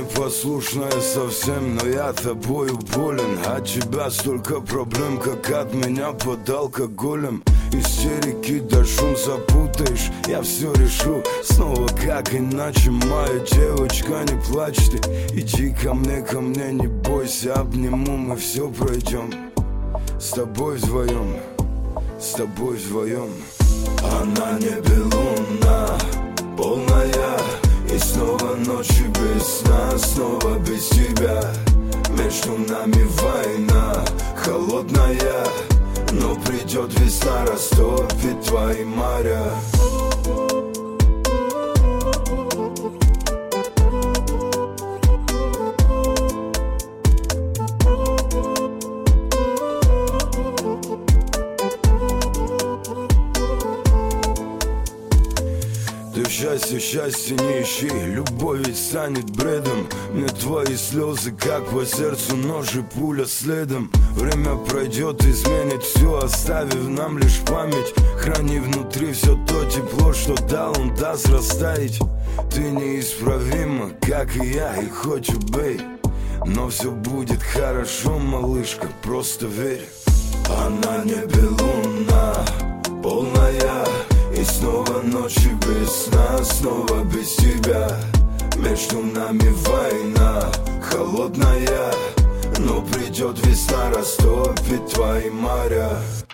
непослушная совсем, но я тобою болен. От тебя столько проблем, как от меня под алкоголем. Истерики да шум запутаешь, я все решу снова как иначе. Моя девочка, не плачь ты, иди ко мне, не бойся. Обниму, мы все пройдем. С тобой вдвоем, с тобой вдвоем. А на небе луна полная, и снова ночи без сна, снова без тебя. Между нами война холодная, но придет весна, растопит твои моря. Ты счастье не ищи, любовь ведь станет бредом. Мне твои слезы, как по сердцу нож и пуля следом. Время пройдет, изменит все, оставив нам лишь память. Храни внутри все то тепло, что дал он, даст растаять. Ты неисправима, как и я, и хоть убей, но все будет хорошо, малышка, просто верь. А на небе луна полная, и снова ночи без сна, снова без тебя. Между нами война холодная, но придет весна, растопит твои моря.